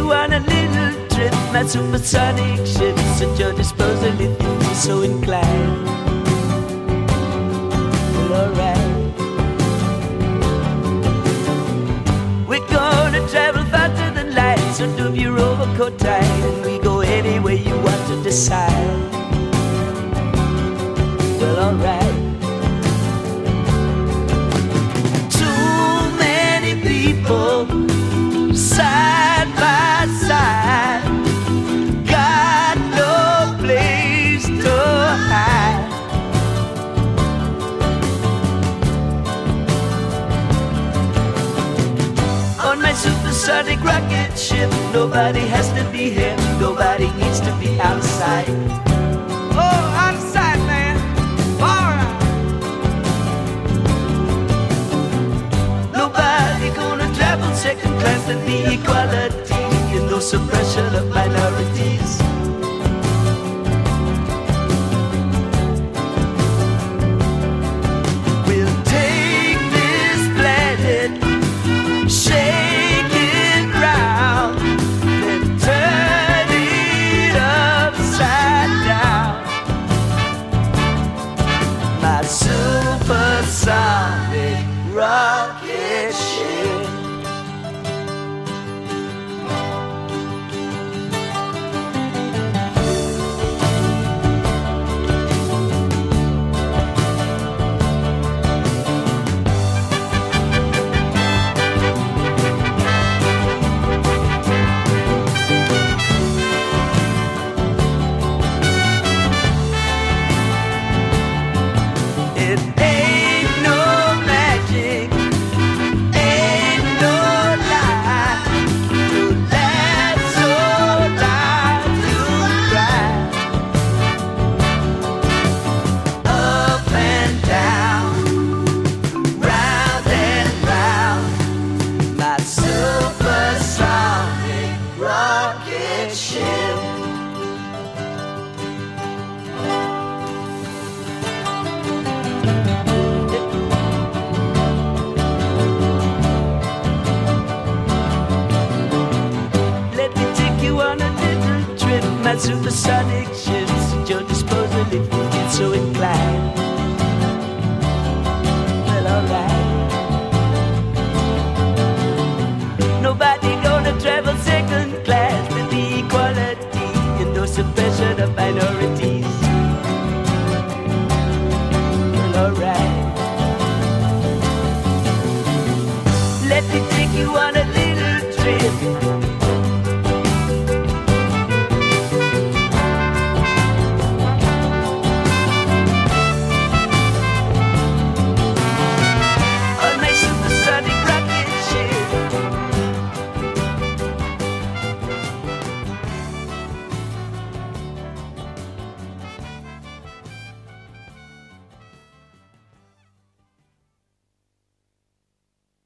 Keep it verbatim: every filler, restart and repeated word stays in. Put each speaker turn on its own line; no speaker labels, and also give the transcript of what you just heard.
you on a little trip. My supersonic ship's at your disposal if you feel so inclined. Well, alright. We're gonna travel faster than light, so do your overcoat tight, and we go anywhere you want to decide. Well, alright. Too many people side by side, got no place to hide. On my supersonic rocket ship, nobody has to be here, nobody needs to be outside. Oh, out of sight, man. Alright. Nobody gonna travel second class and be equality, and no suppression of minorities. We'll take this planet, shake it round, then turn it upside down. My supersonic rocket ship. It ain't no magic, ain't no lie, to laugh so loud to cry. Up and down, round and round, my supersonic rocket ship. Let me take you on a little trip. My supersonic ship's at your disposal if you feel so inclined.